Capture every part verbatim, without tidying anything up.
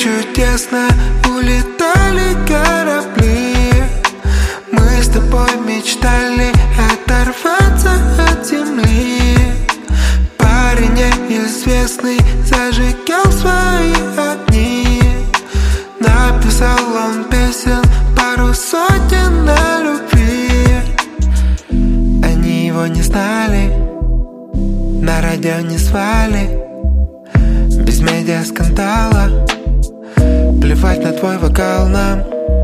чудесно улетали корабли. Мы с тобой мечтали оторваться от земли. Парень неизвестный зажигал свои огни. Написал он песен пару сотен на любви. Они его не знали, на радио не звали. Без медиаскандала, плевать на твой вокал нам.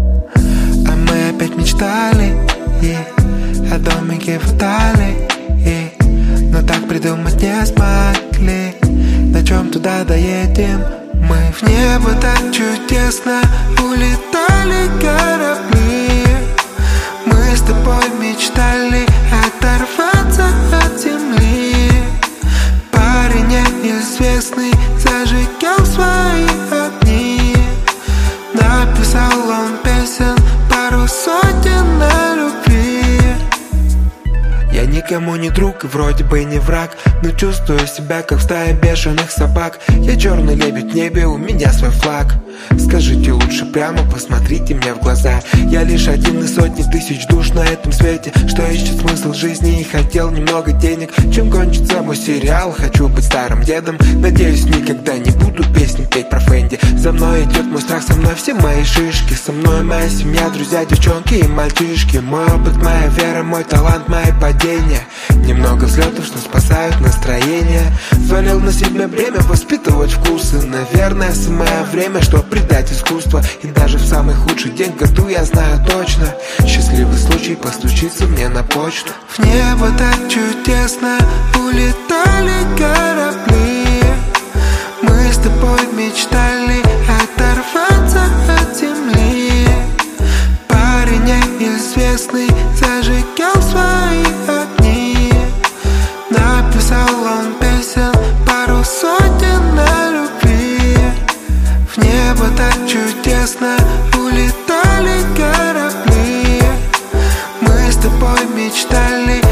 А мы опять мечтали и о домике в Италии, и, но так придумать не смогли. На чем туда доедем? Мы в небо так чудесно улетали корабли. Мы с тобой мечтали оторваться от земли. Парень неизвестный зажигал свои огни. Написал он песен пару сотен на любви. Я никому не друг и вроде бы не враг, но чувствую себя как в стае бешеных собак. Я черный лебедь в небе, у меня свой флаг. Скажите лучше прямо, посмотрите мне в глаза. Я лишь один из сотни тысяч душ на этом свете, что ищет смысл жизни и хотел немного денег. Чем кончится мой сериал, хочу быть старым дедом. Надеюсь, никогда не буду песни петь про Фэнди. За мной идет мой страх, со мной все мои шишки. Со мной моя семья, друзья, девчонки и мальчишки. Мой опыт, моя вера, мой талант, мои падения. Немного взлетов, что спасают настроение. Взвалил на себя бремя воспитывать вкусы. Наверное, самое время, что предать искусство. И даже в самый худший день в году я знаю точно, счастливый случай постучится мне на почту. В небо так чудесно улетали корабли. Мы с тобой мечтали оторваться от земли. Парень неизвестный зажигал свои огни. Написал он песен пару сотен на любви. В небо так чудесно улетали корабли. Мы с тобой мечтали